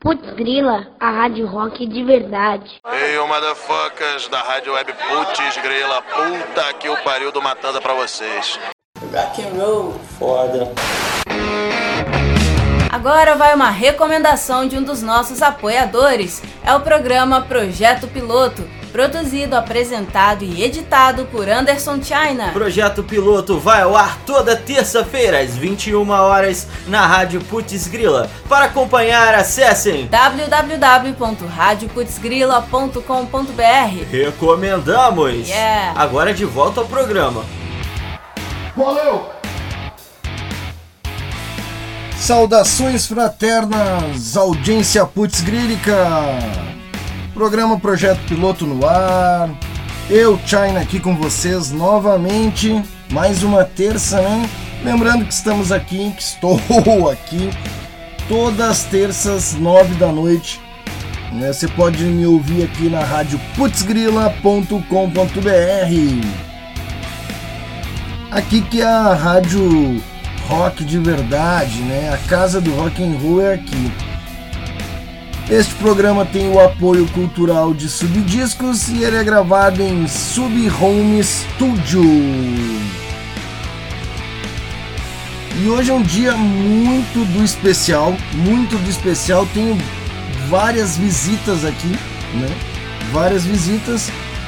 Putz Grila, a rádio rock de verdade. Ei, ô motherfuckers da rádio web Putz Grila, puta que o pariu do Matanda pra vocês. Rock and roll, foda. Agora vai uma recomendação de um dos nossos apoiadores. É o programa Projeto Piloto, produzido, apresentado e editado por Anderson China. O Projeto Piloto vai ao ar toda terça-feira às 21 horas na Rádio Putz Grila. Para acompanhar, acessem www.radioputzgrila.com.br. Recomendamos! Yeah. Agora de volta ao programa. Valeu! Saudações fraternas, audiência Putz Grílica. Programa Projeto Piloto no ar. Eu, China, aqui com vocês novamente. Mais uma terça, né? Lembrando que estamos aqui, que estou aqui todas as terças, 9 da noite. Você pode me ouvir aqui na rádio putzgrila.com.br. Aqui que é a rádio rock de verdade, né? A casa do rock and roll é aqui. Este programa tem o apoio cultural de Subdiscos e ele é gravado em Sub Home Studio. E hoje é um dia muito do especial. Tenho várias visitas aqui, né? Várias visitas.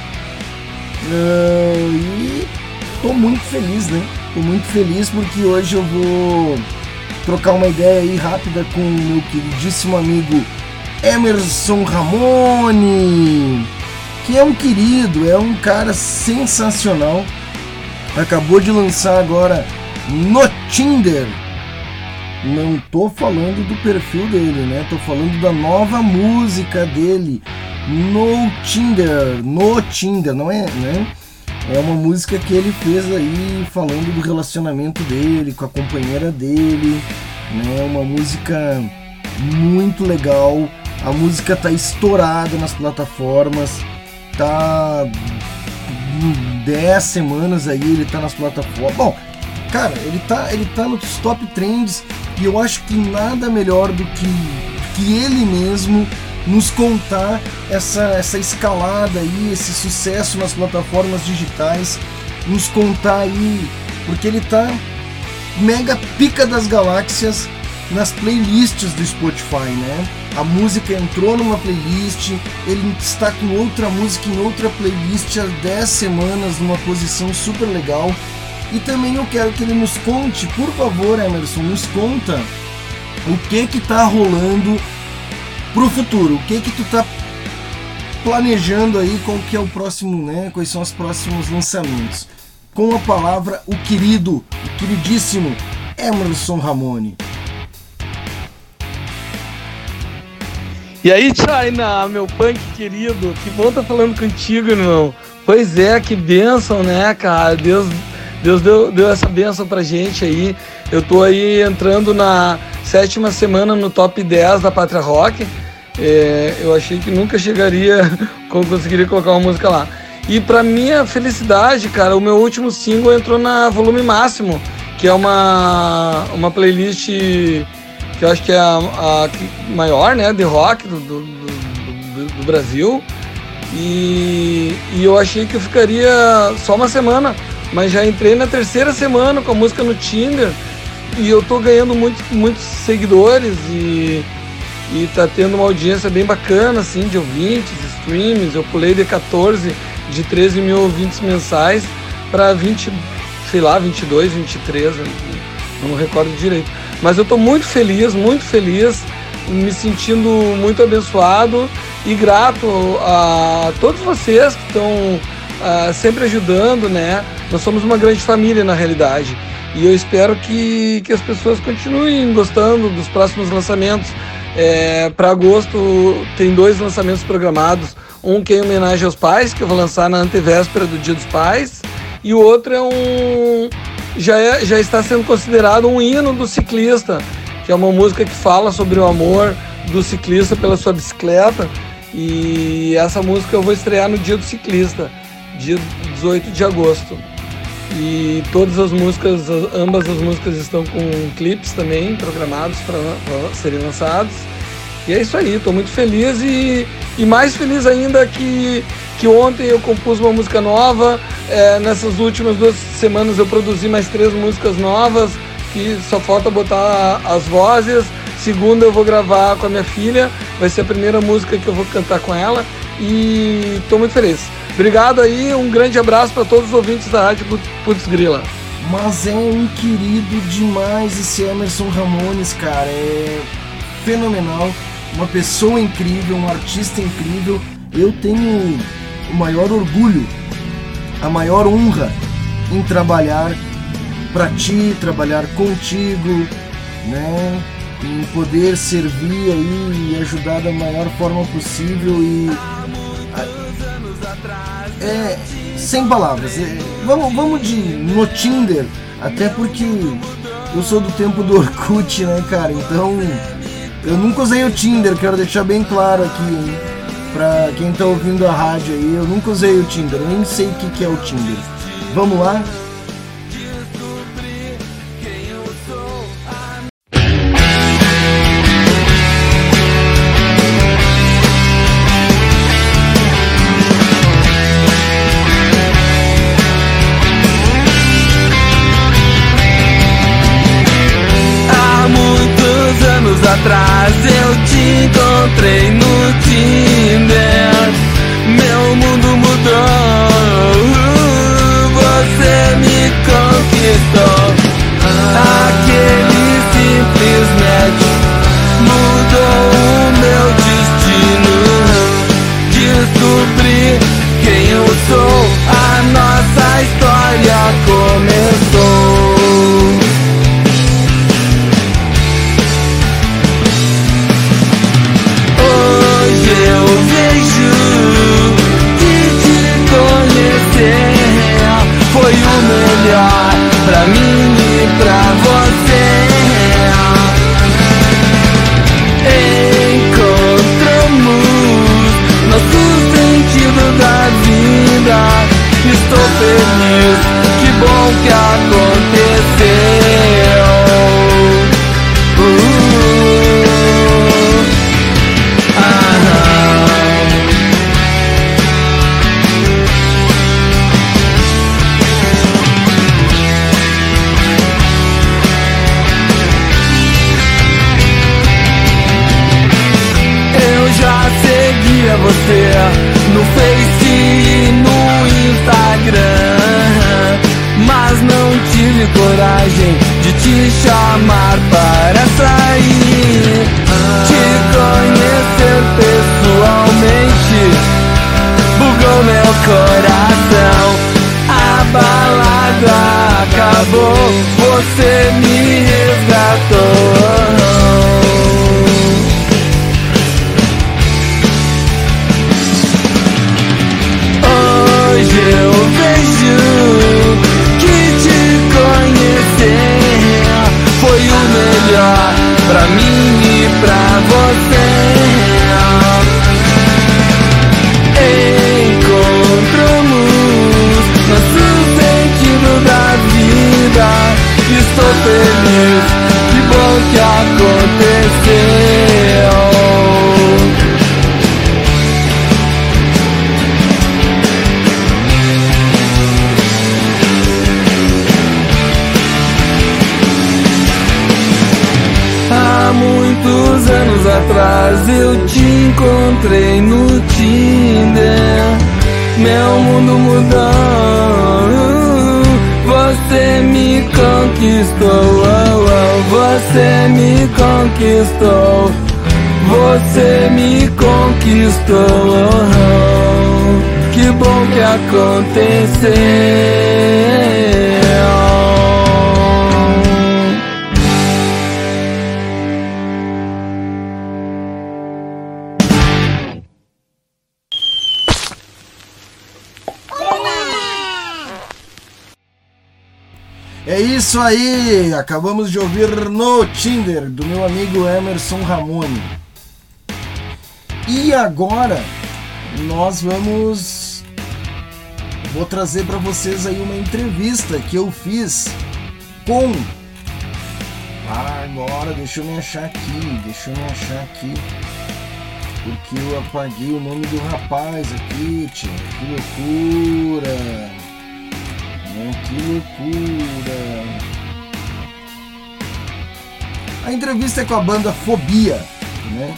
E tô muito feliz, né? Tô muito feliz porque hoje eu vou trocar uma ideia aí rápida com o meu queridíssimo amigo Emerson Ramone, que é um querido, é um cara sensacional. Acabou de lançar agora no Tinder. Não tô falando do perfil dele, né? Tô falando da nova música dele no Tinder, não é, né? É uma música que ele fez aí falando do relacionamento dele com a companheira dele, né? Uma música muito legal. A música tá estourada nas plataformas, tá 10 semanas aí, ele tá nas plataformas. Bom, cara, ele tá nos top trends e eu acho que nada melhor do que ele mesmo nos contar essa escalada aí, esse sucesso nas plataformas digitais, nos contar aí, porque ele tá mega pica das galáxias nas playlists do Spotify, né? A música entrou numa playlist, ele está com outra música em outra playlist há 10 semanas, numa posição super legal. E também eu quero que ele nos conte, por favor, Emerson, nos conta o que tá rolando pro futuro, o que tu tá planejando aí, qual que é o próximo, né? Quais são os próximos lançamentos? Com a palavra, o queridíssimo Emerson Ramone. E aí, China, meu punk querido, que bom tá falando contigo, irmão. Pois é, que bênção, né, cara? Deus deu essa bênção pra gente aí. Eu tô aí entrando na 7ª semana no top 10 da Pátria Rock. Eu achei que nunca conseguiria colocar uma música lá. E pra minha felicidade, cara, o meu último single entrou na Volume Máximo, que é uma playlist que eu acho que é a maior, né, de rock do Brasil. E eu achei que eu ficaria só uma semana, mas já entrei na 3ª semana com a música no Tinder e eu tô ganhando muitos seguidores e tá tendo uma audiência bem bacana, assim, de ouvintes, streams. Eu pulei de 13 mil ouvintes mensais para 22, 23, eu não recordo direito. Mas eu tô muito feliz, me sentindo muito abençoado e grato a todos vocês que estão sempre ajudando, né? Nós somos uma grande família, na realidade. E eu espero que as pessoas continuem gostando dos próximos lançamentos. Para agosto tem 2 lançamentos programados. Um que é em homenagem aos pais, que eu vou lançar na antevéspera do Dia dos Pais. E o outro já está sendo considerado um hino do ciclista, que é uma música que fala sobre o amor do ciclista pela sua bicicleta. E essa música eu vou estrear no Dia do Ciclista, dia 18 de agosto. E todas as músicas, ambas as músicas estão com clipes também programados para serem lançados. E é isso aí, tô muito feliz e mais feliz ainda que ontem eu compus uma música nova. Nessas últimas 2 semanas eu produzi mais 3 músicas novas, que só falta botar as vozes. Segunda eu vou gravar com a minha filha, vai ser a primeira música que eu vou cantar com ela e tô muito feliz. Obrigado aí, um grande abraço para todos os ouvintes da Rádio Putz Grila. Mas é um querido demais esse Emerson Ramones, cara, é fenomenal, uma pessoa incrível, um artista incrível. Eu tenho o maior orgulho, a maior honra em trabalhar para ti, trabalhar contigo, né? Em poder servir aí e ajudar da maior forma possível e sem palavras. Vamos no Tinder, até porque eu sou do tempo do Orkut, né, cara? Então eu nunca usei o Tinder, quero deixar bem claro aqui, hein? Pra quem tá ouvindo a rádio aí, eu nunca usei o Tinder, eu nem sei o que é o Tinder. Vamos lá? Atrás eu te encontrei no Tinder, meu mundo mudou, você me conquistou. Aquele simples match mudou o meu destino. Descobri quem eu sou, a nossa história começou. Foi o melhor pra mim e pra você. Encontramos nosso sentido da vida. Estou feliz, que bom que aconteceu. Você no Face e no Instagram, mas não tive coragem de te chamar para sair, te conhecer pessoalmente bugou meu coração. A balada acabou, você me resgatou. Hoje eu vejo que te conhecer foi o melhor pra mim e pra você. Encontramos nosso sentido da vida. Estou feliz, que bom que aconteceu. Muitos anos atrás eu te encontrei no Tinder, meu mundo mudou, você me conquistou, você me conquistou, você me conquistou, que bom que aconteceu. É isso aí, acabamos de ouvir No Tinder, do meu amigo Emerson Ramone. E agora vou trazer para vocês aí uma entrevista que eu fiz com Agora, deixa eu me achar aqui. Porque eu apaguei o nome do rapaz aqui, tia. Que loucura. A entrevista é com a banda Fobia, né?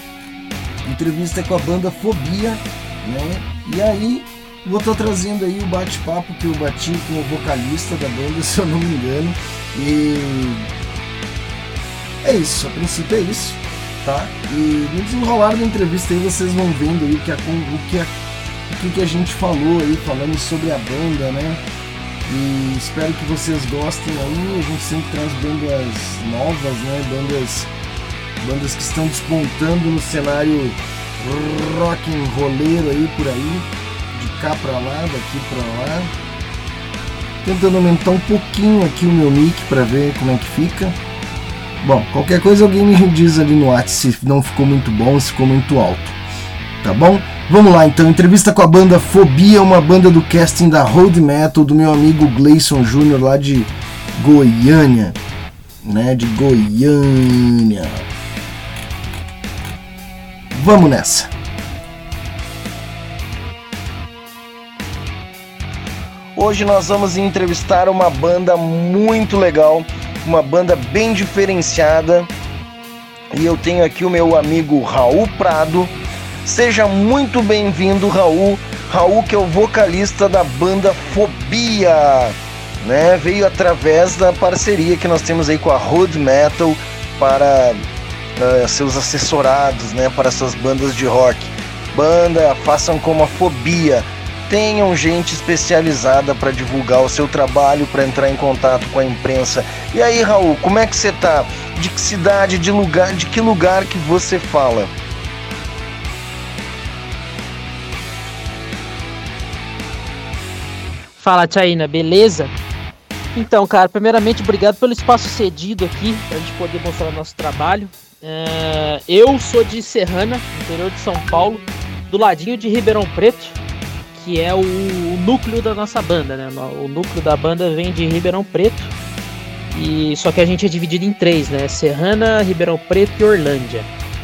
E aí, vou estar trazendo aí o bate-papo que eu bati com o vocalista da banda, se eu não me engano. E é isso, a princípio é isso, tá? E no desenrolar da entrevista aí vocês vão vendo aí o que a gente falou aí, falando sobre a banda, né? E espero que vocês gostem aí. A gente sempre traz bandas novas, né? Bandas que estão despontando no cenário rock and rolleiro aí por aí, de cá pra lá, daqui pra lá. Tentando aumentar um pouquinho aqui o meu mic pra ver como é que fica. Bom, qualquer coisa alguém me diz ali no WhatsApp se não ficou muito bom, se ficou muito alto. Tá bom? Vamos lá então, entrevista com a banda Fobia, uma banda do casting da Road Metal, do meu amigo Gleison Júnior lá de Goiânia, né? De Goiânia. Vamos nessa. Hoje nós vamos entrevistar uma banda muito legal, uma banda bem diferenciada. E eu tenho aqui o meu amigo Raul Prado. Seja muito bem-vindo, Raul. Raul, que é o vocalista da banda Fobia, né? Veio através da parceria que nós temos aí com a Road Metal para seus assessorados, né? Para suas bandas de rock. Banda, façam como a Fobia. Tenham gente especializada para divulgar o seu trabalho, para entrar em contato com a imprensa. E aí, Raul, como é que você tá? De que cidade, de que lugar que você fala? Fala, Tchaina, beleza? Então, cara, primeiramente, obrigado pelo espaço cedido aqui, pra gente poder mostrar o nosso trabalho. Eu sou de Serrana, interior de São Paulo, do ladinho de Ribeirão Preto, que é o núcleo da nossa banda, né? O núcleo da banda vem de Ribeirão Preto, e só que a gente é dividido em 3, né? Serrana, Ribeirão Preto e Orlândia.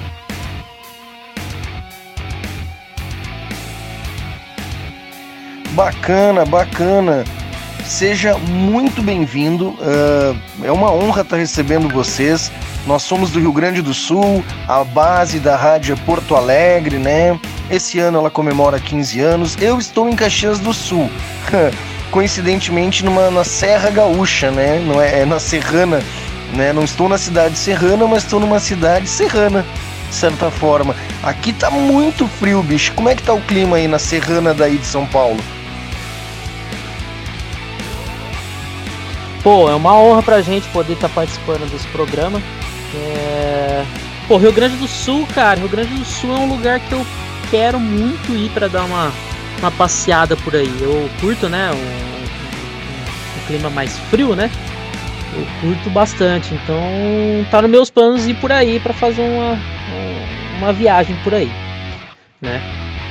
Bacana, bacana. Seja muito bem-vindo. É uma honra estar recebendo vocês. Nós somos do Rio Grande do Sul, a base da rádio é Porto Alegre, né? Esse ano ela comemora 15 anos. Eu estou em Caxias do Sul, coincidentemente na Serra Gaúcha, né? Não é na Serrana, né? Não estou na cidade serrana, mas estou numa cidade serrana, de certa forma. Aqui tá muito frio, bicho. Como é que tá o clima aí na Serrana daí de São Paulo? Pô, é uma honra pra gente poder estar participando desse programa. Pô, Rio Grande do Sul, cara, Rio Grande do Sul é um lugar que eu quero muito ir pra dar uma passeada por aí. Eu curto, né, um clima mais frio, né? Eu curto bastante, então tá nos meus planos ir por aí pra fazer uma viagem por aí, né?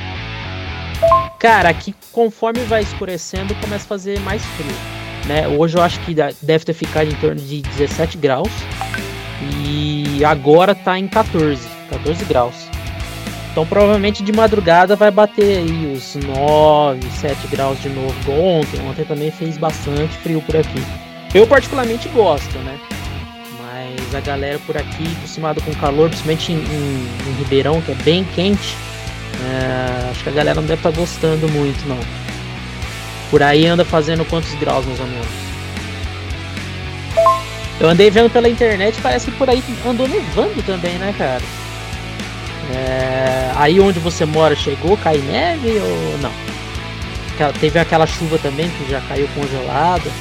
Cara, aqui conforme vai escurecendo começa a fazer mais frio, né? Hoje eu acho que deve ter ficado em torno de 17 graus e agora tá em 14 graus. Então provavelmente de madrugada vai bater aí os 9, 7 graus de novo, igual ontem também fez bastante frio por aqui. Eu particularmente gosto, né? Mas a galera por aqui, acostumada com calor, principalmente em Ribeirão, que é bem quente, acho que a galera não deve estar gostando muito, não. Por aí anda fazendo quantos graus, mais ou menos? Eu andei vendo pela internet, parece que por aí andou nevando também, né, cara? Aí onde você mora chegou, cai neve ou não? Teve aquela chuva também que já caiu congelada.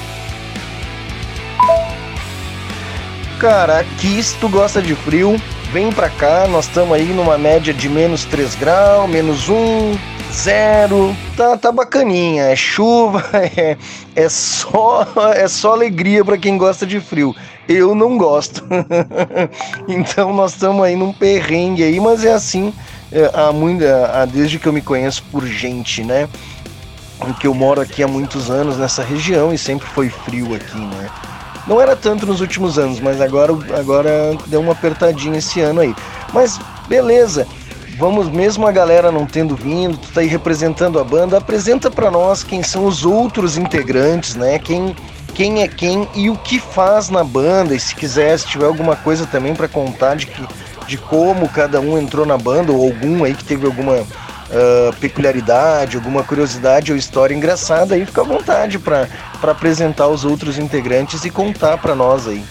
Cara, aqui se tu gosta de frio, vem pra cá, nós estamos aí numa média de menos 3 graus, menos 1, 0, tá bacaninha, é chuva, é só alegria pra quem gosta de frio. Eu não gosto. Então nós estamos aí num perrengue aí, mas é assim, desde que eu me conheço por gente, né? Porque eu moro aqui há muitos anos nessa região e sempre foi frio aqui, né? Não era tanto nos últimos anos, mas agora deu uma apertadinha esse ano aí. Mas beleza, vamos, mesmo a galera não tendo vindo, tu tá aí representando a banda, apresenta pra nós quem são os outros integrantes, né? Quem é quem e o que faz na banda, e se tiver alguma coisa também pra contar de como cada um entrou na banda, ou algum aí que teve alguma peculiaridade, alguma curiosidade ou história engraçada, aí fica à vontade para apresentar os outros integrantes e contar para nós aí.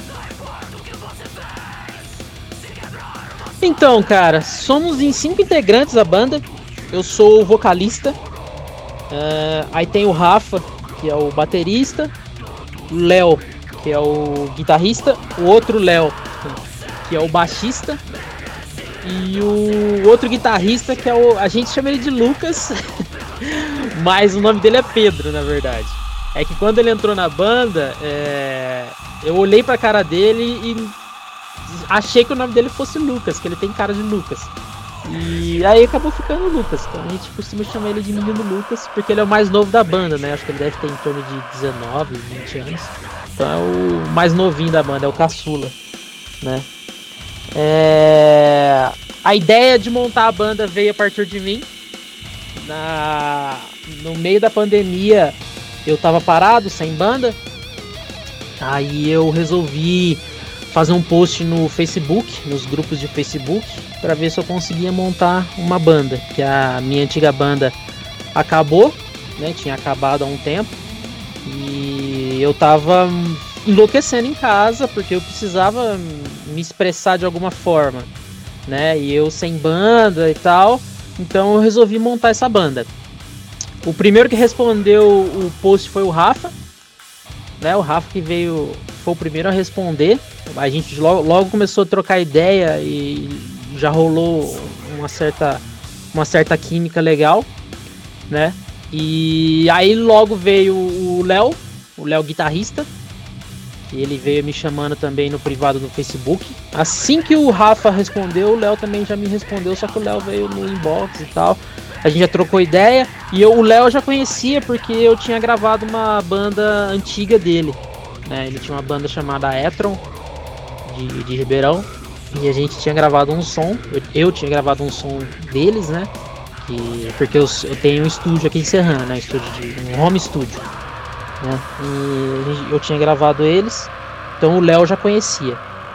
Então, cara, somos em 5 integrantes da banda. Eu sou o vocalista, aí tem o Rafa, que é o baterista, o Léo, que é o guitarrista, o outro Léo, que é o baixista, e o outro guitarrista, que é a gente chama ele de Lucas, mas o nome dele é Pedro, na verdade. É que quando ele entrou na banda, eu olhei pra cara dele e achei que o nome dele fosse Lucas, que ele tem cara de Lucas. E aí acabou ficando Lucas. Então a gente costuma chamar ele de Menino Lucas, porque ele é o mais novo da banda, né? Acho que ele deve ter em torno de 19, 20 anos. Então é o mais novinho da banda, é o caçula, né? A ideia de montar a banda veio a partir de mim. No meio da pandemia eu tava parado, sem banda. Aí eu resolvi fazer um post no Facebook, nos grupos de Facebook, para ver se eu conseguia montar uma banda, que a minha antiga banda acabou, né? Tinha acabado há um tempo. E eu tava enlouquecendo em casa, porque eu precisava me expressar de alguma forma, né? E eu sem banda e tal, então eu resolvi montar essa banda. O primeiro que respondeu o post foi o Rafa, né? O Rafa que foi o primeiro a responder. A gente logo começou a trocar ideia e já rolou uma certa química legal, né? E aí logo veio o Léo guitarrista. E ele veio me chamando também no privado do Facebook. Assim que o Rafa respondeu, o Léo também já me respondeu, só que o Léo veio no inbox e tal. A gente já trocou ideia. E o Léo eu já conhecia porque eu tinha gravado uma banda antiga dele, né? Ele tinha uma banda chamada Etron, de Ribeirão. E a gente tinha gravado um som. Eu tinha gravado um som deles, né? Porque eu tenho um estúdio aqui em Serrana, né? Um home studio, né? E eu tinha gravado eles, então o Léo já conhecia.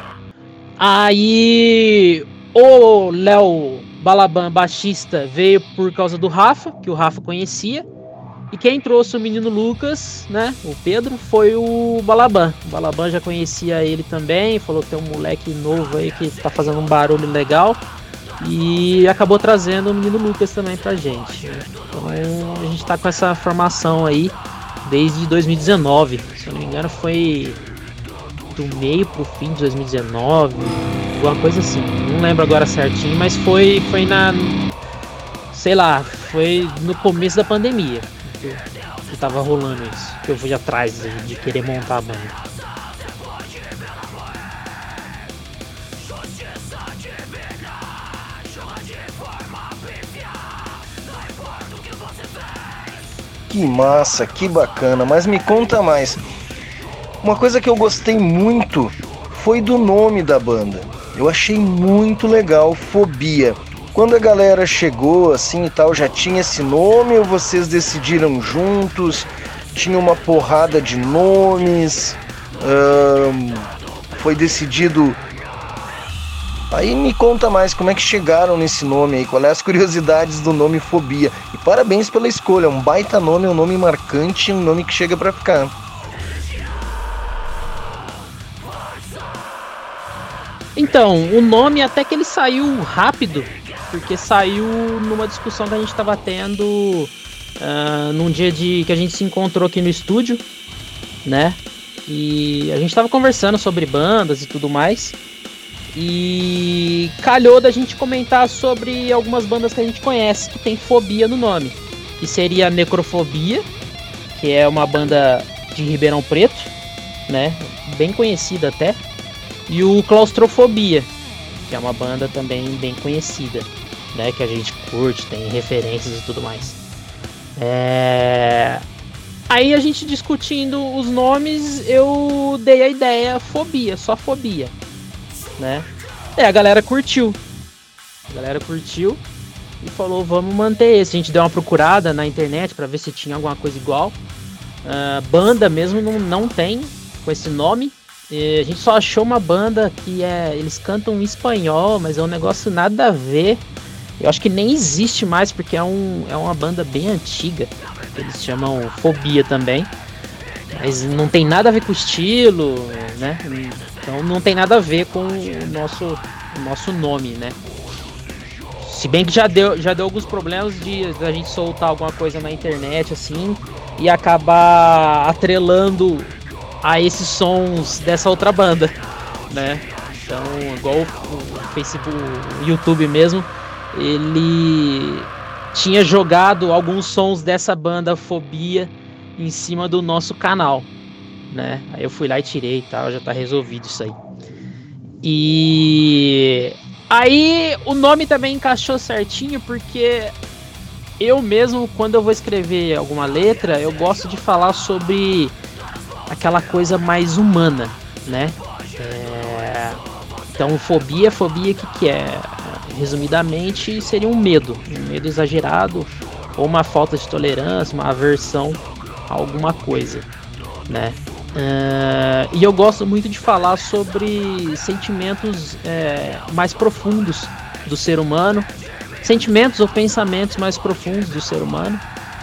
Aí o Léo Balaban, baixista, veio por causa do Rafa, que o Rafa conhecia. E quem trouxe o menino Lucas, né, o Pedro, foi o Balaban. O Balaban já conhecia ele também, falou que tem um moleque novo aí que tá fazendo um barulho legal. E acabou trazendo o menino Lucas também pra gente. Então a gente tá com essa formação aí desde 2019, se eu não me engano foi do meio pro fim de 2019, alguma coisa assim, não lembro agora certinho, mas foi foi no começo da pandemia que tava rolando isso, que eu fui atrás de querer montar a banda. Que massa, que bacana, mas me conta mais. Uma coisa que eu gostei muito foi do nome da banda. Eu achei muito legal, Fobia. Quando a galera chegou assim e tal, já tinha esse nome ou vocês decidiram juntos? Tinha uma porrada de nomes? Foi decidido... Aí me conta mais, como é que chegaram nesse nome aí, qual é as curiosidades do nome Fobia. E parabéns pela escolha, um baita nome, um nome marcante, um nome que chega pra ficar. Então, o nome até que ele saiu rápido, porque saiu numa discussão que a gente tava tendo num dia que a gente se encontrou aqui no estúdio, né? E a gente tava conversando sobre bandas e tudo mais. E calhou da gente comentar sobre algumas bandas que a gente conhece que tem fobia no nome, que seria a Necrofobia, que é uma banda de Ribeirão Preto, né, bem conhecida até, e o Claustrofobia, que é uma banda também bem conhecida, né, que a gente curte, tem referências e tudo mais. Aí a gente discutindo os nomes, eu dei a ideia Fobia, só Fobia, né? A galera curtiu. E falou, vamos manter esse. A gente deu uma procurada na internet pra ver se tinha alguma coisa igual. Banda mesmo não tem com esse nome. E a gente só achou uma banda que eles cantam em espanhol, mas é um negócio nada a ver. Eu acho que nem existe mais, porque é uma banda bem antiga. Eles chamam Fobia também. Mas não tem nada a ver com o estilo, né? Então não tem nada a ver com o nosso nome, né? Se bem que já deu alguns problemas de a gente soltar alguma coisa na internet, assim, e acabar atrelando a esses sons dessa outra banda, né? Então, igual o Facebook, o YouTube mesmo, ele tinha jogado alguns sons dessa banda Fobia em cima do nosso canal, né? Aí eu fui lá e tirei e tal, já tá resolvido isso aí. E aí o nome também encaixou certinho, porque eu mesmo, quando eu vou escrever alguma letra, eu gosto de falar sobre aquela coisa mais humana, né? Então fobia que é? Resumidamente seria um medo exagerado, ou uma falta de tolerância, uma aversão a alguma coisa, né? E eu gosto muito de falar sobre sentimentos mais profundos do ser humano, sentimentos ou pensamentos mais profundos do ser humano,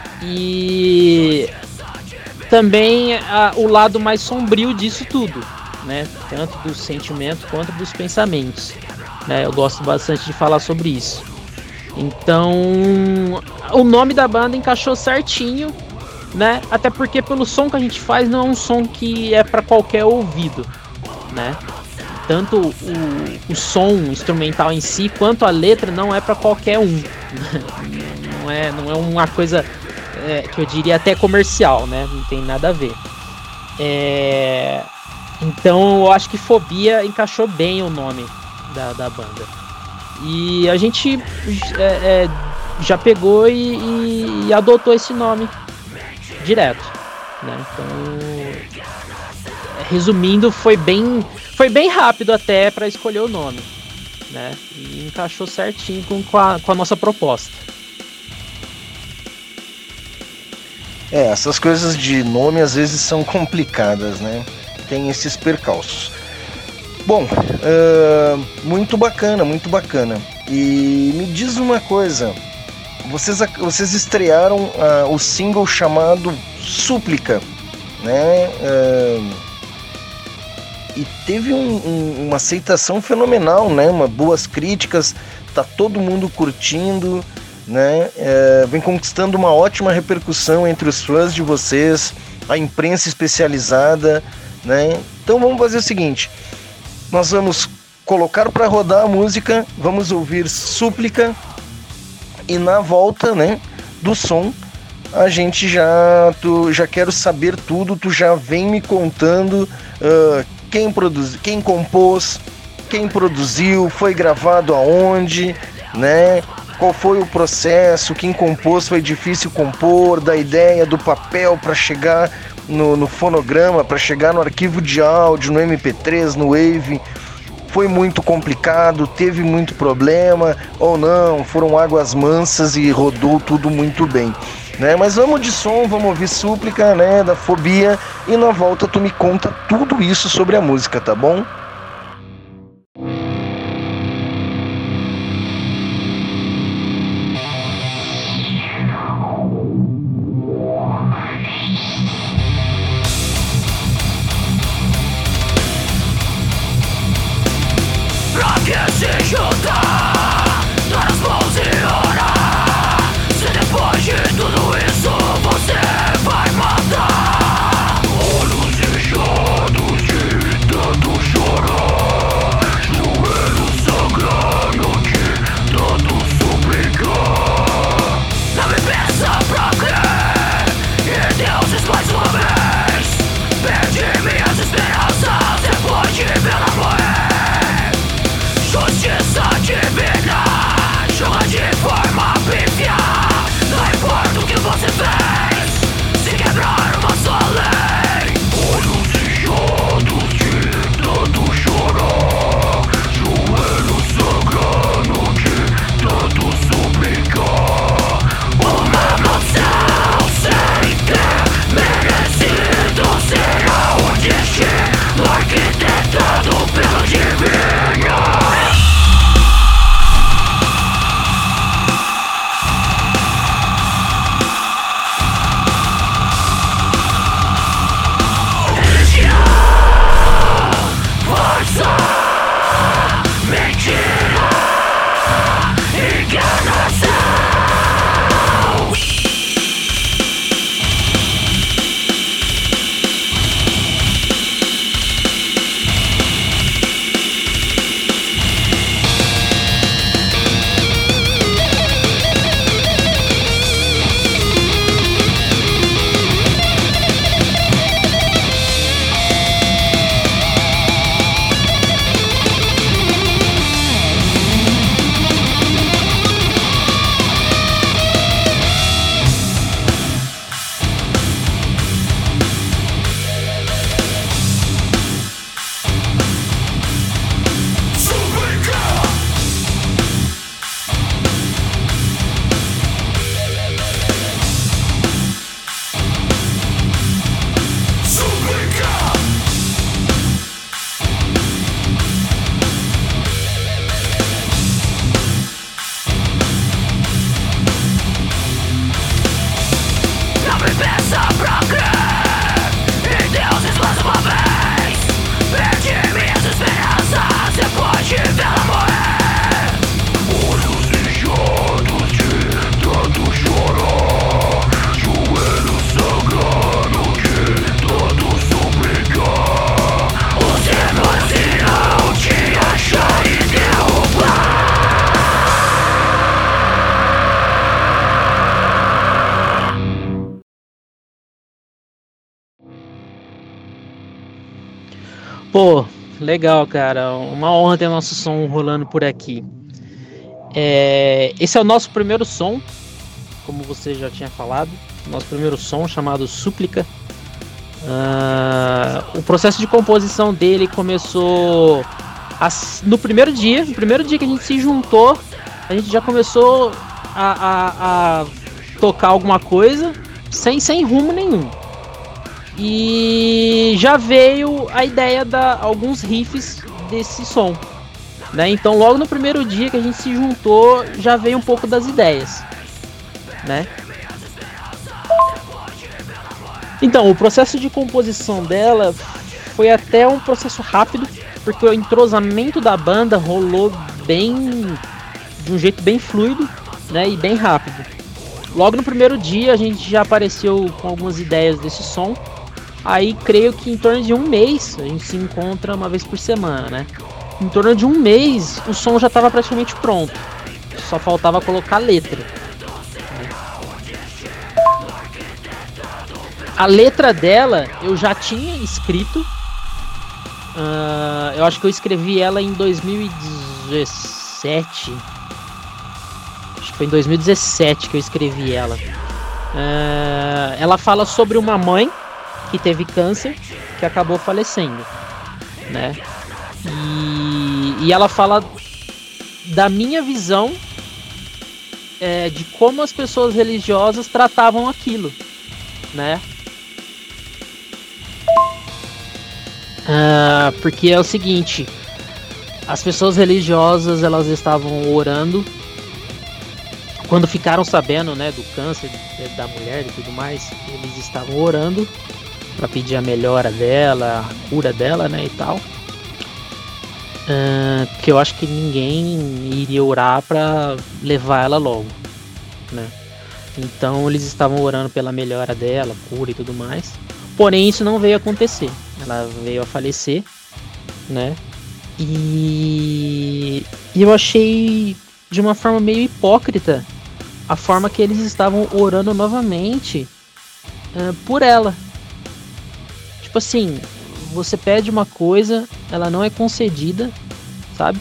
e também o lado mais sombrio disso tudo, né? Tanto dos sentimentos quanto dos pensamentos, né? Eu gosto bastante de falar sobre isso. Então, o nome da banda encaixou certinho, né? Até porque pelo som que a gente faz não é um som que é para qualquer ouvido, né? Tanto o som instrumental em si quanto a letra não é para qualquer um. Não é uma coisa que eu diria até comercial, né? Não tem nada a ver. Então eu acho que Fobia encaixou bem o nome da banda. E a gente já pegou e adotou esse nome direto, né? Então, resumindo, foi bem rápido até para escolher o nome, né? E encaixou certinho com a nossa proposta. Essas coisas de nome às vezes são complicadas, né? Tem esses percalços. Bom, muito bacana. E me diz uma coisa, vocês estrearam o single chamado Súplica, né? E teve uma aceitação fenomenal, né? Boas críticas, tá todo mundo curtindo, né? Vem conquistando uma ótima repercussão entre os fãs de vocês, a imprensa especializada, né? Então vamos fazer o seguinte, nós vamos colocar para rodar a música, vamos ouvir Súplica, e na volta, né, do som, a gente já quero saber tudo, tu já vem me contando quem compôs, quem produziu, foi gravado aonde, né? Qual foi o processo, quem compôs, foi difícil compor, da ideia, do papel para chegar no fonograma, para chegar no arquivo de áudio, no MP3, no Wave, foi muito complicado, teve muito problema, ou não, foram águas mansas e rodou tudo muito bem, né? Mas vamos de som, vamos ouvir Súplica, né, da Fobia, e na volta tu me conta tudo isso sobre a música, tá bom? Olhos inchados de tanto chorar. Pô, legal, cara. Uma honra ter nosso som rolando por aqui. Esse é o nosso primeiro som, como você já tinha falado. Nosso primeiro som, chamado Súplica. O processo de composição dele começou no primeiro dia que a gente se juntou. A gente já começou a tocar alguma coisa sem rumo nenhum. E já veio a ideia alguns riffs desse som, né? Então logo no primeiro dia que a gente se juntou já veio um pouco das ideias, né? Então o processo de composição dela foi até um processo rápido, porque o entrosamento da banda rolou de um jeito bem fluido, né? E bem rápido. Logo no primeiro dia a gente já apareceu com algumas ideias desse som. Aí creio que em torno de um mês, a gente se encontra uma vez por semana, né? Em torno de um mês o som já estava praticamente pronto. Só faltava colocar a letra. A letra dela eu já tinha escrito. Eu acho que eu escrevi ela em 2017. Acho que foi em 2017 que eu escrevi ela. Ela fala sobre uma mãe que teve câncer, que acabou falecendo, né? E ela fala da minha visão de como as pessoas religiosas tratavam aquilo, né? Porque é o seguinte, as pessoas religiosas, elas estavam orando quando ficaram sabendo, né, do câncer da mulher e tudo mais. Eles estavam orando para pedir a melhora dela, a cura dela, né, e tal. Porque eu acho que ninguém iria orar para levar ela logo, né? Então eles estavam orando pela melhora dela, cura e tudo mais. Porém isso não veio a acontecer. Ela veio a falecer, né? E eu achei de uma forma meio hipócrita a forma que eles estavam orando novamente por ela. Tipo assim, você pede uma coisa, ela não é concedida, sabe?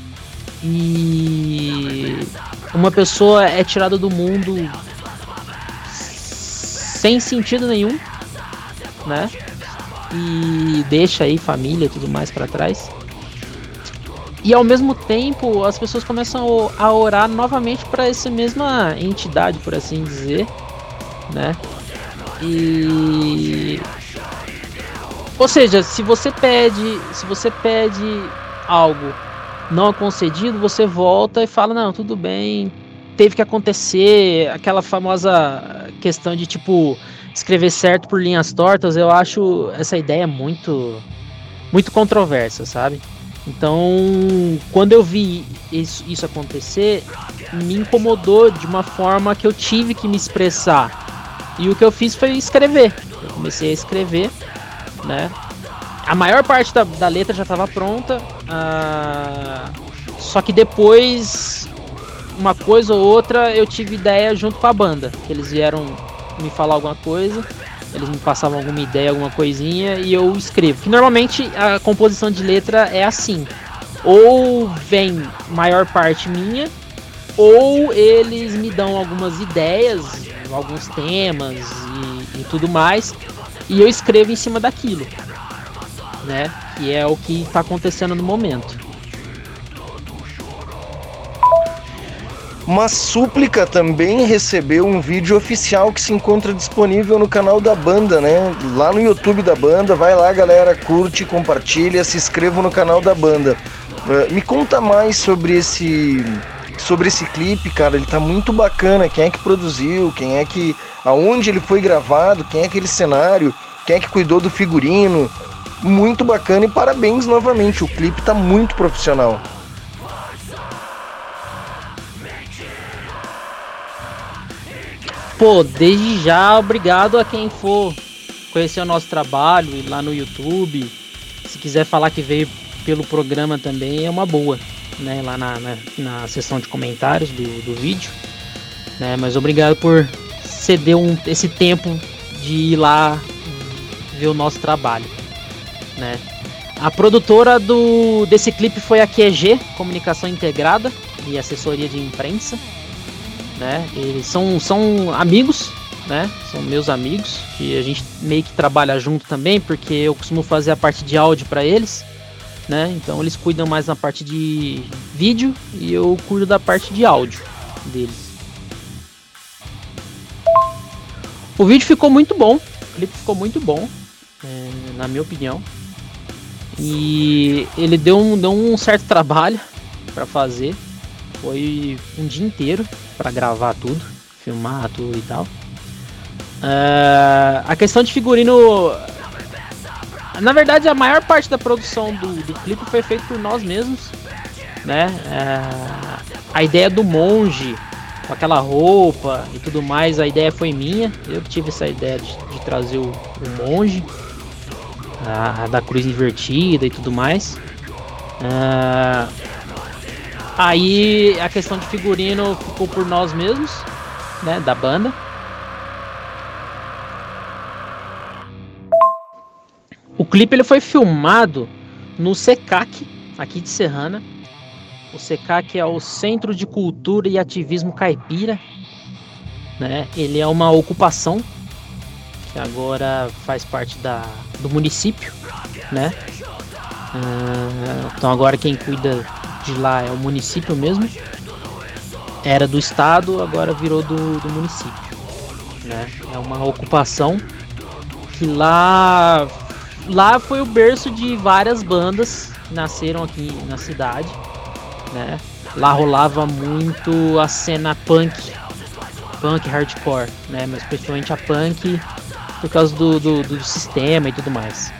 E uma pessoa é tirada do mundo sem sentido nenhum, né? E deixa aí família e tudo mais pra trás. E ao mesmo tempo as pessoas começam a orar novamente para essa mesma entidade, por assim dizer, né? Ou seja, se você pede algo não é concedido, você volta e fala, não, tudo bem, teve que acontecer, aquela famosa questão de tipo escrever certo por linhas tortas. Eu acho essa ideia muito controversa, sabe? Então, quando eu vi isso acontecer, me incomodou de uma forma que eu tive que me expressar. E o que eu fiz foi escrever. Eu comecei a escrever, né? A maior parte da letra já estava pronta, só que depois, uma coisa ou outra, eu tive ideia junto com a banda. Eles vieram me falar alguma coisa, eles me passavam alguma ideia, alguma coisinha, e eu escrevo. Que normalmente a composição de letra é assim: ou vem maior parte minha, ou eles me dão algumas ideias, alguns temas e tudo mais, e eu escrevo em cima daquilo, né? Que é o que está acontecendo no momento. Mas Súplica também recebeu um vídeo oficial que se encontra disponível no canal da banda, né? Lá no YouTube da banda. Vai lá, galera, curte, compartilha, se inscreva no canal da banda. Me conta mais sobre esse clipe, cara. Ele tá muito bacana. Quem é que produziu? Aonde ele foi gravado? Quem é aquele cenário? Quem é que cuidou do figurino? Muito bacana e parabéns novamente. O clipe tá muito profissional. Pô, desde já, obrigado a quem for conhecer o nosso trabalho e lá no YouTube. Se quiser falar que veio pelo programa também, é uma boa, né? Lá na seção de comentários do vídeo, né? Mas obrigado por ceder esse tempo de ir lá ver o nosso trabalho, né? A produtora desse clipe foi a QG, Comunicação Integrada e Assessoria de Imprensa, né? Eles são amigos, né? São meus amigos, que a gente meio que trabalha junto também, porque eu costumo fazer a parte de áudio para eles, né? Então eles cuidam mais na parte de vídeo e eu cuido da parte de áudio deles. O vídeo ficou muito bom, o clipe ficou muito bom, na minha opinião. E ele deu um certo trabalho para fazer. Foi um dia inteiro para gravar tudo, filmar tudo e tal. A questão de figurino, na verdade, a maior parte da produção do clipe foi feita por nós mesmos, né? A ideia do monge com aquela roupa e tudo mais, a ideia foi minha. Eu tive essa ideia de trazer o monge, da cruz invertida e tudo mais. Aí a questão de figurino ficou por nós mesmos, né, da banda. O clipe ele foi filmado no SECAC, aqui de Serrana. O SECAC é o Centro de Cultura e Ativismo Caipira, né? Ele é uma ocupação que agora faz parte do município, né? Então agora quem cuida de lá é o município mesmo. Era do estado, agora virou do município, né? É uma ocupação que lá foi o berço de várias bandas que nasceram aqui na cidade, né? Lá rolava muito a cena punk hardcore, né? Mas principalmente a punk por causa do sistema e tudo mais.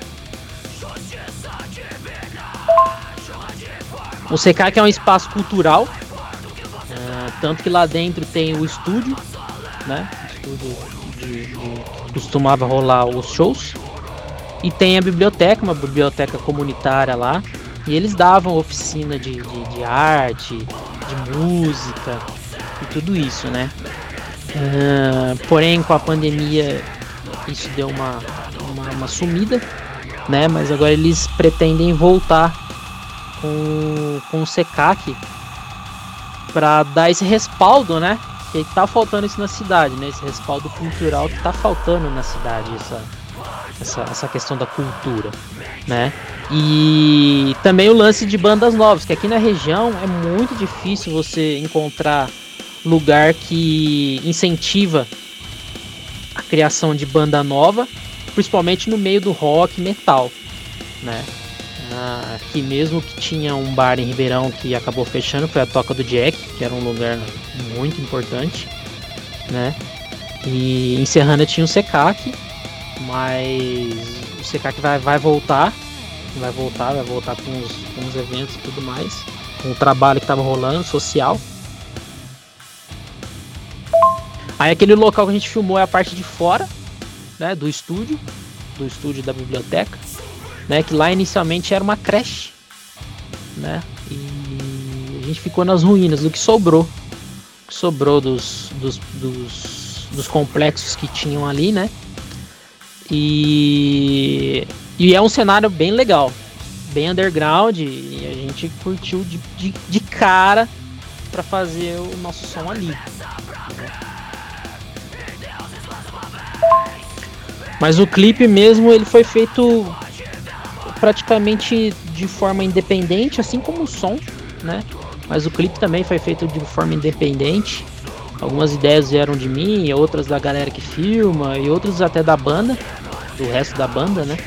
O SECAC é um espaço cultural, tanto que lá dentro tem o estúdio, né? O estúdio que costumava rolar os shows. E tem a biblioteca, uma biblioteca comunitária lá. E eles davam oficina de arte, de música e tudo isso, né? Porém, com a pandemia, isso deu uma sumida, né? Mas agora eles pretendem voltar com o SECAC para dar esse respaldo, né? Que tá faltando isso na cidade, né? Esse respaldo cultural que tá faltando na cidade, essa questão da cultura, né? E também o lance de bandas novas, que aqui na região é muito difícil você encontrar lugar que incentiva a criação de banda nova, principalmente no meio do rock metal, né? Aqui mesmo que tinha um bar em Ribeirão que acabou fechando, foi a Toca do Jack, que era um lugar muito importante, né? E em Serrana tinha o SECAC, mas o SECAC vai voltar com os eventos e tudo mais, com o trabalho que estava rolando, social. Aí aquele local que a gente filmou é a parte de fora, né, do estúdio da biblioteca, né, que lá inicialmente era uma creche, né, e a gente ficou nas ruínas do que sobrou dos complexos que tinham ali, né. E é um cenário bem legal, bem underground, e a gente curtiu de cara para fazer o nosso som ali. Mas o clipe mesmo, ele foi feito praticamente de forma independente, assim como o som, né? Mas o clipe também foi feito de forma independente. Algumas ideias vieram de mim, outras da galera que filma, e outras até da banda, do resto da banda, né?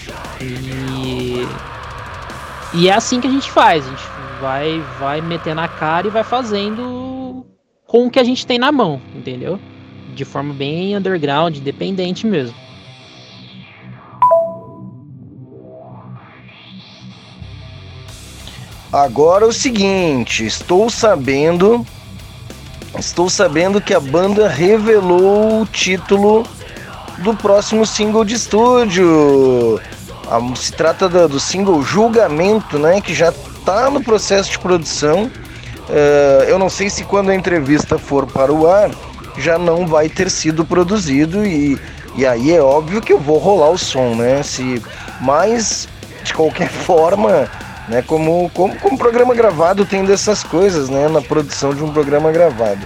E é assim que a gente faz, a gente vai metendo a cara e vai fazendo com o que a gente tem na mão, entendeu? De forma bem underground, independente mesmo. Agora é o seguinte, estou sabendo que a banda revelou o título do próximo single de estúdio. Se trata do single Julgamento, né, que já está no processo de produção. Eu não sei se quando a entrevista for para o ar já não vai ter sido produzido, e aí é óbvio que eu vou rolar o som, né? Mas de qualquer forma, né, como programa gravado tem dessas coisas, né, na produção de um programa gravado.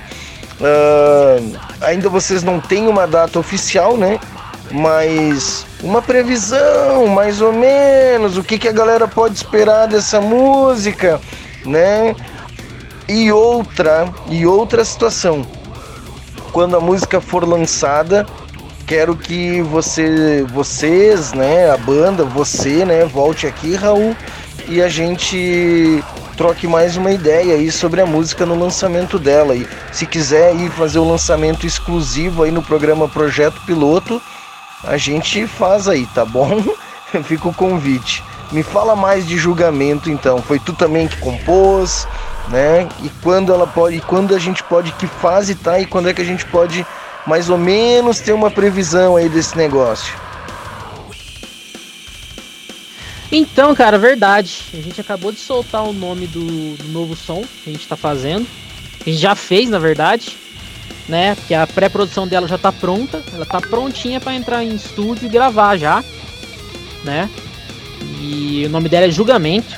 Ainda vocês não têm uma data oficial, né, mas uma previsão, mais ou menos, o que a galera pode esperar dessa música, né? E outra situação, quando a música for lançada, quero que vocês, né, a banda, você, né, volte aqui, Raul, e a gente troque mais uma ideia aí sobre a música no lançamento dela. E se quiser ir fazer o lançamento exclusivo aí no programa Projeto Piloto, a gente faz aí, tá bom? Fica o convite. Me fala mais de Julgamento, então. Foi tu também que compôs, né? E quando a gente pode, que fase tá, e quando é que a gente pode mais ou menos ter uma previsão aí desse negócio? Então, cara, verdade. A gente acabou de soltar o nome do novo som que a gente tá fazendo. A gente já fez, na verdade, né? Porque a pré-produção dela já tá pronta. Ela tá prontinha pra entrar em estúdio e gravar já, né? E o nome dela é Julgamento.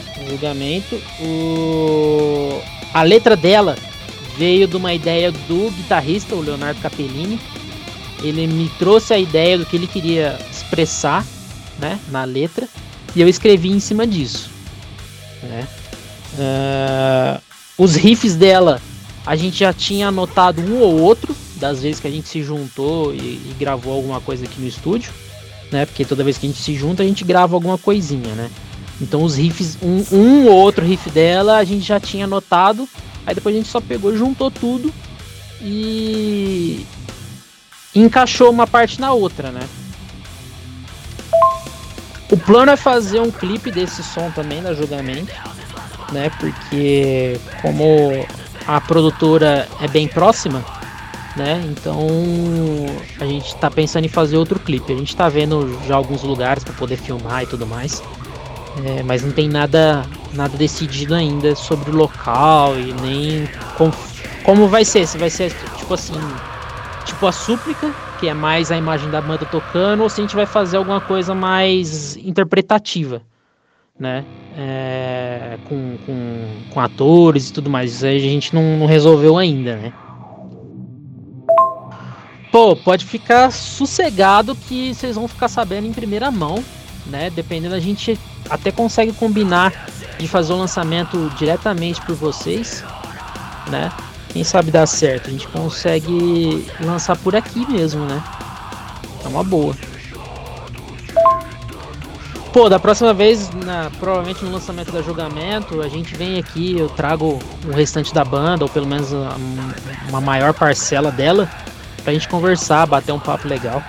A letra dela veio de uma ideia do guitarrista, o Leonardo Capellini. Ele me trouxe a ideia do que ele queria expressar, né, na letra, e eu escrevi em cima disso, né? Os riffs dela a gente já tinha anotado um ou outro das vezes que a gente se juntou e gravou alguma coisa aqui no estúdio, né? Porque toda vez que a gente se junta a gente grava alguma coisinha, né? Então os riffs, um ou outro riff dela a gente já tinha anotado. Aí depois a gente só pegou, juntou tudo e encaixou uma parte na outra, né? O plano é fazer um clipe desse som também, da Julgamento, né? Porque como a produtora é bem próxima, né? Então a gente tá pensando em fazer outro clipe. A gente tá vendo já alguns lugares para poder filmar e tudo mais. Mas não tem nada decidido ainda sobre o local e nem como vai ser. Se vai ser tipo assim, tipo a Súplica, que é mais a imagem da banda tocando, ou se a gente vai fazer alguma coisa mais interpretativa, né? Com atores e tudo mais. Isso aí a gente não resolveu ainda, né? Pô, pode ficar sossegado que vocês vão ficar sabendo em primeira mão, né? Dependendo, a gente até consegue combinar de fazer o lançamento diretamente por vocês, né? Quem sabe dá certo, a gente consegue lançar por aqui mesmo, né? É uma boa. Pô, da próxima vez, provavelmente no lançamento da Julgamento, a gente vem aqui, eu trago o restante da banda, ou pelo menos uma maior parcela dela, pra gente conversar, bater um papo legal.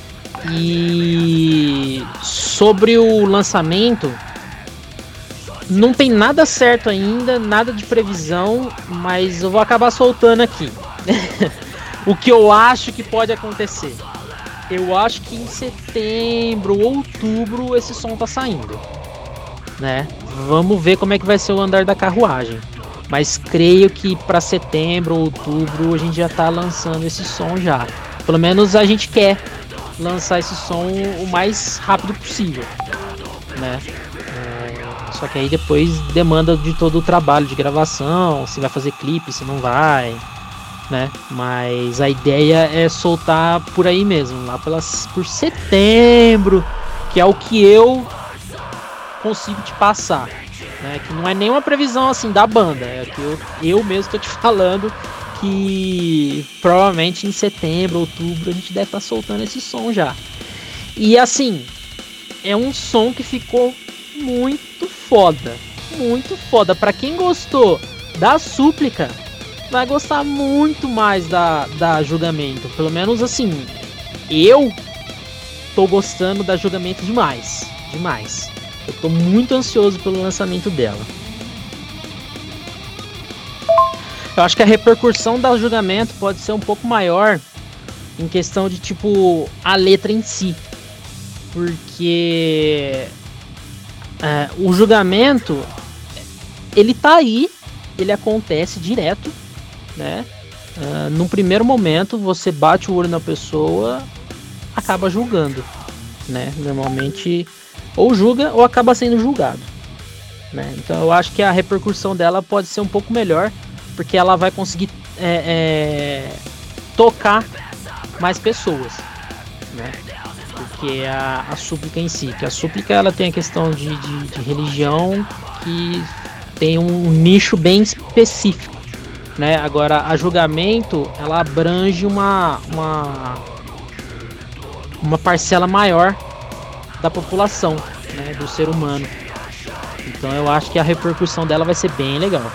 E sobre o lançamento, não tem nada certo ainda, nada de previsão, mas eu vou acabar soltando aqui o que eu acho que pode acontecer. Eu acho que em setembro, outubro, esse som tá saindo, né? Vamos ver como é que vai ser o andar da carruagem, mas creio que para setembro, outubro, a gente já tá lançando esse som já. Pelo menos a gente quer lançar esse som o mais rápido possível, né? Só que aí depois demanda de todo o trabalho de gravação, se vai fazer clipe, se não vai, né? Mas a ideia é soltar por aí mesmo, lá por setembro, que é o que eu consigo te passar, né? Que não é nenhuma previsão assim da banda, é que eu mesmo tô te falando que provavelmente em setembro, outubro a gente deve estar soltando esse som já. E assim, é um som que ficou muito foda. Pra quem gostou da Súplica, vai gostar muito mais da Julgamento. Pelo menos assim, eu tô gostando da Julgamento demais. Eu tô muito ansioso pelo lançamento dela. Eu acho que a repercussão da Julgamento pode ser um pouco maior em questão de tipo a letra em si, porque o Julgamento ele tá aí, ele acontece direto, né? Num primeiro momento você bate o olho na pessoa, acaba julgando, né? Normalmente ou julga ou acaba sendo julgado, né? Então eu acho que a repercussão dela pode ser um pouco melhor, porque ela vai conseguir tocar mais pessoas, né? Porque a súplica em si, que a súplica ela tem a questão de religião que tem um nicho bem específico, né? Agora a julgamento ela abrange uma parcela maior da população, né? Do ser humano. Então eu acho que a repercussão dela vai ser bem legal.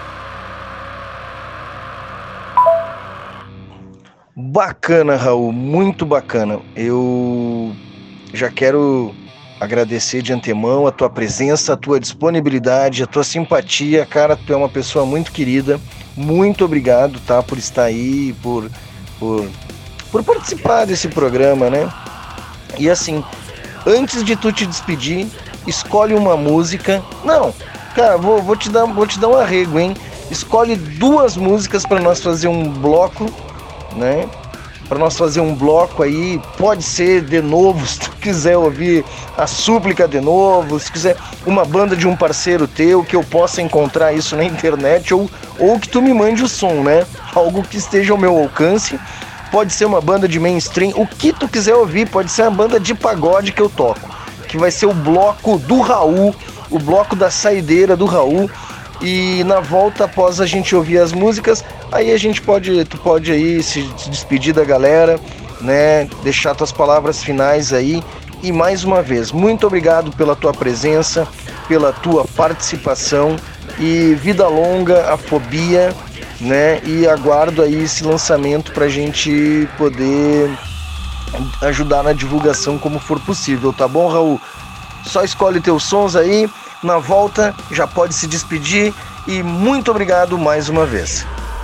Bacana, Raul, muito bacana. Eu já quero agradecer de antemão a tua presença, a tua disponibilidade, a tua simpatia. Cara, tu é uma pessoa muito querida. Muito obrigado, tá, por estar aí, por participar desse programa, né? E assim, antes de tu te despedir, escolhe uma música. Não, cara, vou te dar um arrego, hein? Escolhe 2 músicas para nós fazer um bloco, né? Para nós fazer um bloco aí, pode ser de novo, se tu quiser ouvir a súplica de novo, se quiser uma banda de um parceiro teu, que eu possa encontrar isso na internet, ou que tu me mande o som, né? Algo que esteja ao meu alcance, pode ser uma banda de mainstream, o que tu quiser ouvir, pode ser uma banda de pagode que eu toco, que vai ser o bloco do Raul, o bloco da saideira do Raul. E na volta, após a gente ouvir as músicas, aí tu pode aí se despedir da galera, né? Deixar tuas palavras finais aí. E mais uma vez, muito obrigado pela tua presença, pela tua participação. E vida longa, a Fobia, né? E aguardo aí esse lançamento pra gente poder ajudar na divulgação como for possível, tá bom, Raul? Só escolhe teus sons aí. Na volta, já pode se despedir e muito obrigado mais uma vez.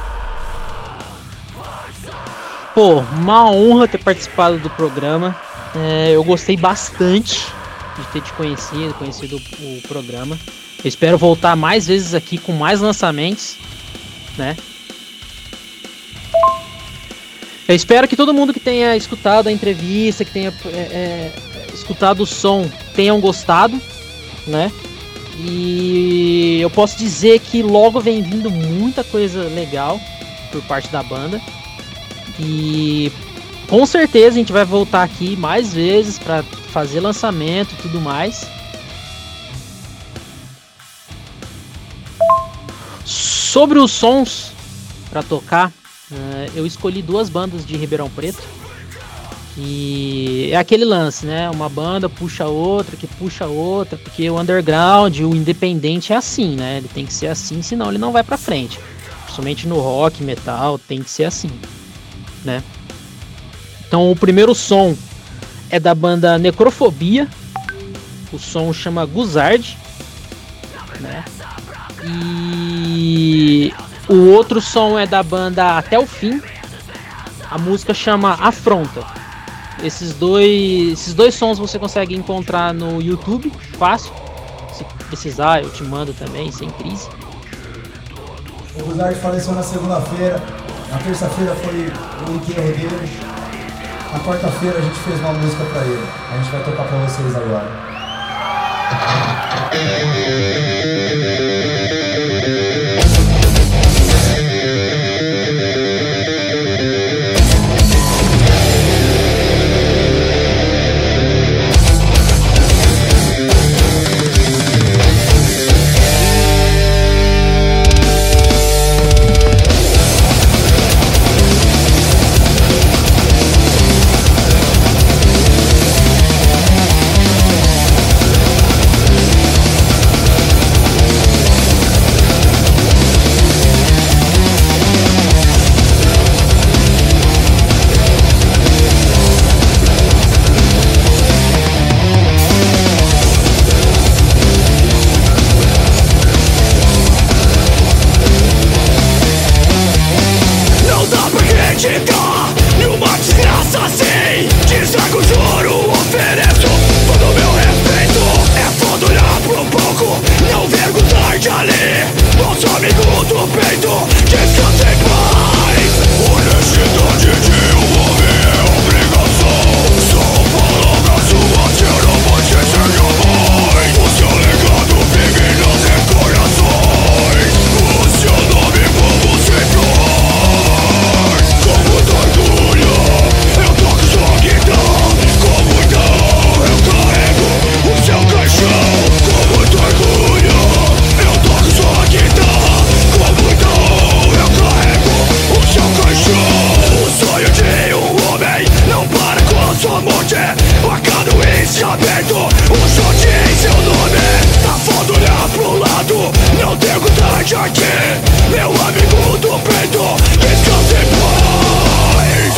Pô, uma honra ter participado do programa. Eu gostei bastante de ter te conhecido o programa. Eu espero voltar mais vezes aqui com mais lançamentos, né? Eu espero que todo mundo que tenha escutado a entrevista, que tenha escutado o som, tenham gostado, né? E eu posso dizer que logo vem vindo muita coisa legal por parte da banda. E com certeza a gente vai voltar aqui mais vezes para fazer lançamento e tudo mais. Sobre os sons para tocar, eu escolhi 2 bandas de Ribeirão Preto. E é aquele lance, né? Uma banda puxa outra, que puxa outra, porque o underground, o independente é assim, né? Ele tem que ser assim, senão ele não vai pra frente. Principalmente no rock, metal, tem que ser assim, né? Então o primeiro som é da banda Necrofobia. O som chama Guzard, né? E o outro som é da banda Até o Fim. A música chama Afronta. Esses dois sons você consegue encontrar no YouTube, fácil. Se precisar, eu te mando também, sem crise. O Guzard faleceu na segunda-feira. Na terça-feira foi o enterro dele. Na quarta-feira a gente fez uma música pra ele. A gente vai tocar pra vocês agora. Nosso amigo do peito, descansa em paz. Honestidade de um homem é obrigação. São palavras suas, eu não vou te enxergar. aqui, meu amigo do peito, descanse em paz.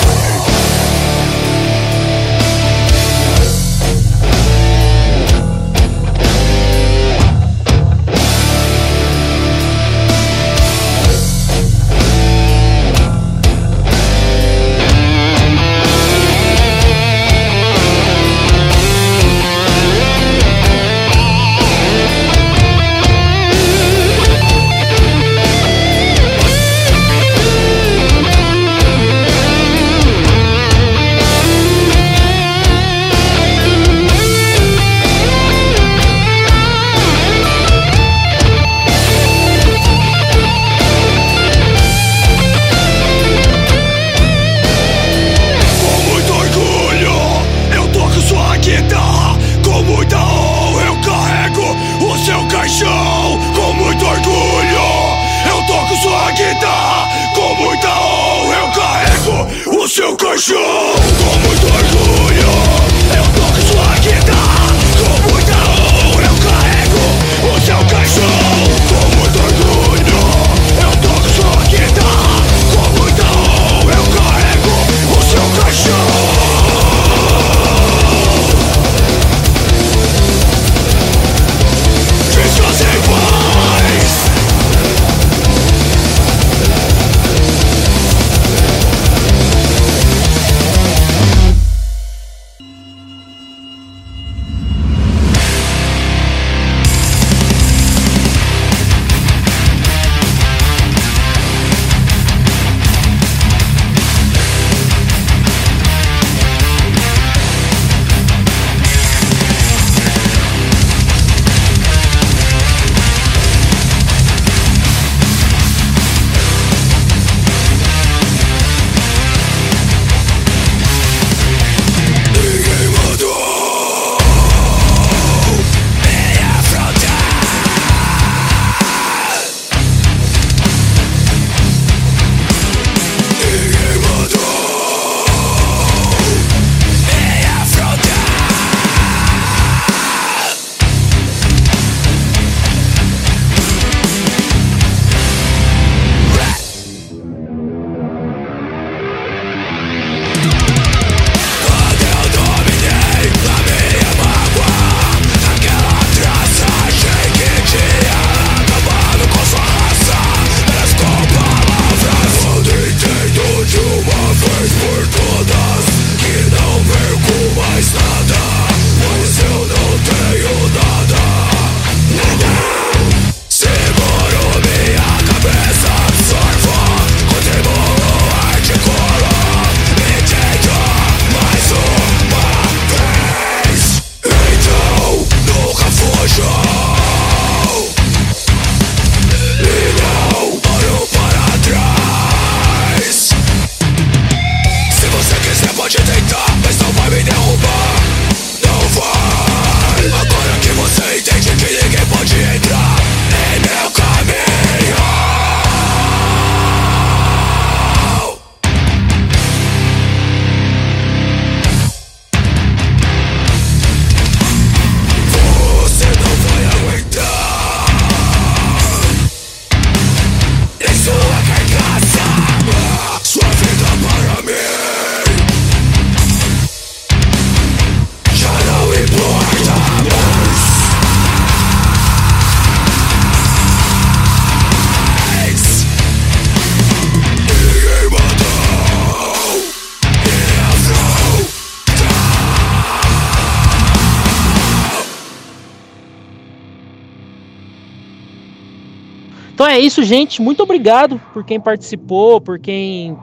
Então é isso, gente. Muito obrigado por quem participou, por quem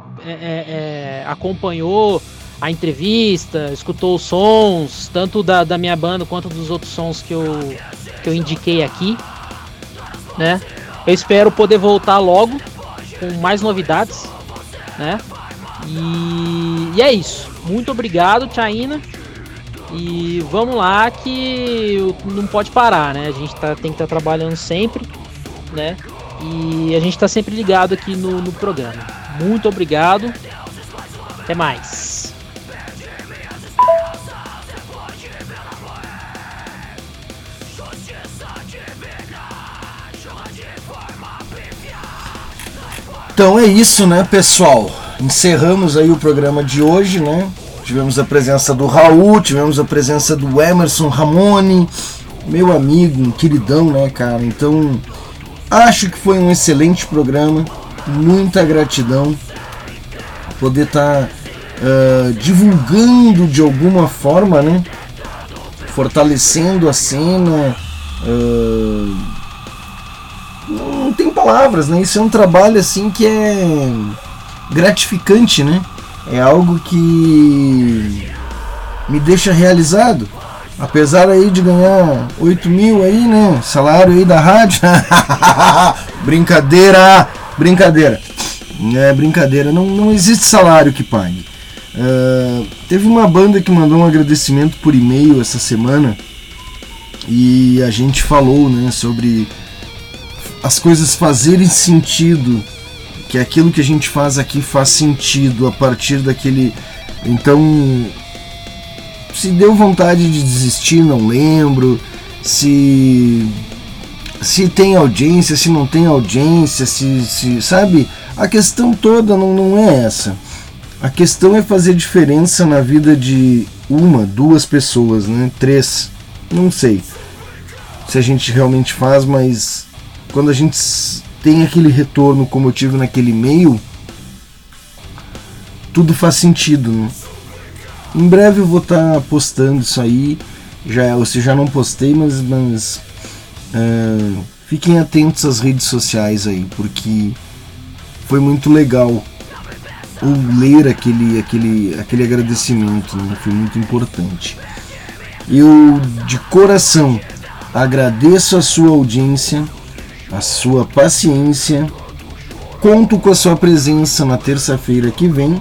acompanhou a entrevista, escutou os sons, tanto da minha banda quanto dos outros sons que eu indiquei aqui, né? Eu espero poder voltar logo com mais novidades, né? E é isso. Muito obrigado, Tchaina. E vamos lá que não pode parar, né? A gente tem que estar trabalhando sempre, né? E a gente está sempre ligado aqui no programa. Muito obrigado. Até mais. Sociedade vegana, de forma Então é isso, né, pessoal? Encerramos aí o programa de hoje, né? Tivemos a presença do Raul, tivemos a presença do Emerson Ramone, meu amigo, um queridão, né, cara? Então, acho que foi um excelente programa, muita gratidão poder estar divulgando de alguma forma, né? Fortalecendo a cena. Não tem palavras, né? Isso é um trabalho assim que é gratificante, né? É algo que me deixa realizado. Apesar aí de ganhar 8 mil aí, né? Salário aí da rádio. Brincadeira! É brincadeira, não existe salário que pague. Teve uma banda que mandou um agradecimento por e-mail essa semana. E a gente falou, né, sobre as coisas fazerem sentido, que aquilo que a gente faz aqui faz sentido a partir daquele. Então, se deu vontade de desistir, não lembro. Se tem audiência, se não tem audiência, se sabe? A questão toda não é essa. A questão é fazer diferença na vida de 1, 2 pessoas, né? 3, não sei se a gente realmente faz, mas quando a gente tem aquele retorno como eu tive naquele e-mail, tudo faz sentido, né? Em breve eu vou estar postando isso aí. Já não postei, mas fiquem atentos às redes sociais aí, porque foi muito legal ler aquele agradecimento, né? Foi muito importante. Eu de coração agradeço a sua audiência, a sua paciência. Conto com a sua presença na terça-feira que vem.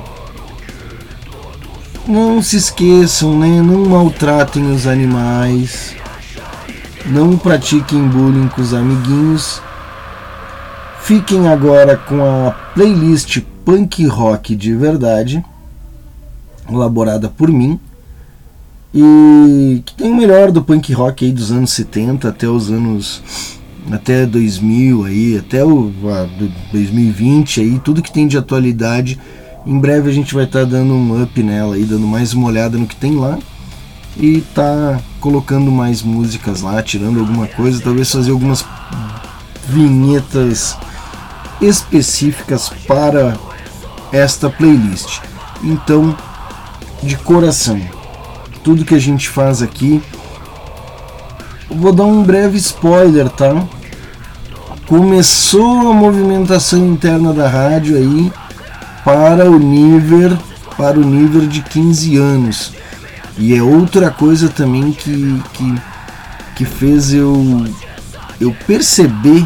Não se esqueçam, né? Não maltratem os animais. Não pratiquem bullying com os amiguinhos. Fiquem agora com a playlist Punk Rock de Verdade, elaborada por mim, e que tem o melhor do punk rock aí dos anos 70 até 2000 aí, até o 2020 aí, tudo que tem de atualidade. Em breve a gente vai estar dando um up nela aí, dando mais uma olhada no que tem lá e tá colocando mais músicas lá, tirando alguma coisa, talvez fazer algumas vinhetas específicas para esta playlist. Então, de coração, tudo que a gente faz aqui, eu vou dar um breve spoiler, tá? Começou a movimentação interna da rádio aí para o nível de 15 anos. E é outra coisa também que fez eu perceber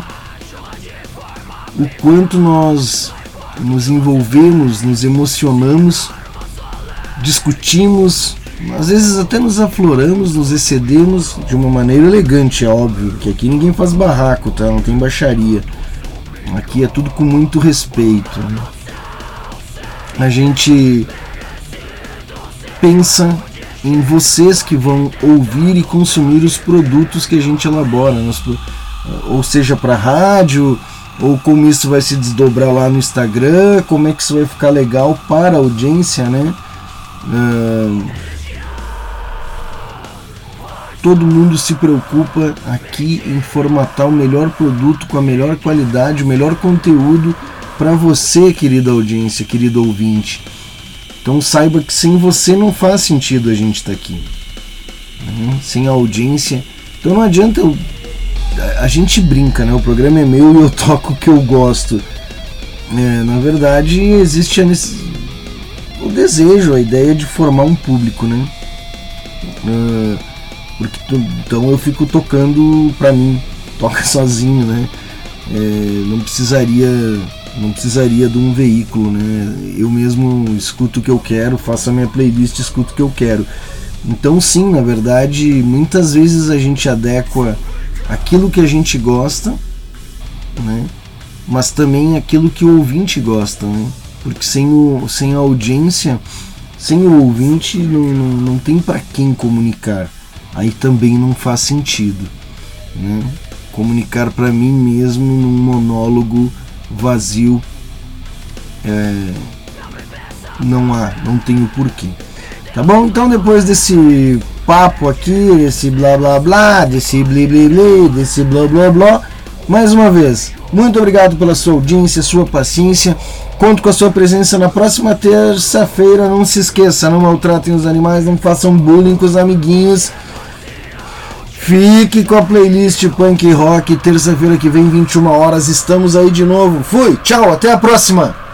o quanto nós nos envolvemos, nos emocionamos, discutimos, às vezes até nos afloramos, nos excedemos de uma maneira elegante, é óbvio, que aqui ninguém faz barraco, tá? Não tem baixaria. Aqui é tudo com muito respeito, né? A gente pensa em vocês que vão ouvir e consumir os produtos que a gente elabora, ou seja, para rádio, ou como isso vai se desdobrar lá no Instagram, como é que isso vai ficar legal para a audiência, né? Todo mundo se preocupa aqui em formatar o melhor produto com a melhor qualidade, o melhor conteúdo para você, querida audiência, querido ouvinte. Então saiba que sem você não faz sentido a gente estar aqui, né? Sem a audiência. Então não adianta a gente brinca, né? O programa é meu e eu toco o que eu gosto. Na verdade existe o desejo, a ideia de formar um público, né? Então eu fico tocando pra mim, toca sozinho, né? Não precisaria de um veículo, né? Eu mesmo escuto o que eu quero, faço a minha playlist, escuto o que eu quero. Então sim, na verdade, muitas vezes a gente adequa aquilo que a gente gosta, né? Mas também aquilo que o ouvinte gosta, né? Porque sem a audiência, sem o ouvinte, não tem para quem comunicar. Aí também não faz sentido, né? Comunicar para mim mesmo num monólogo vazio não tenho porquê. Tá bom? Então depois desse papo aqui, desse blá blá blá, desse blí blí blí, desse blá blá blá, mais uma vez, muito obrigado pela sua audiência, sua paciência. Conto com a sua presença na próxima terça-feira. Não se esqueça, não maltratem os animais, não façam bullying com os amiguinhos. Fique com a playlist Punk Rock. Terça-feira que vem, 21 horas, estamos aí de novo. Fui, tchau, até a próxima.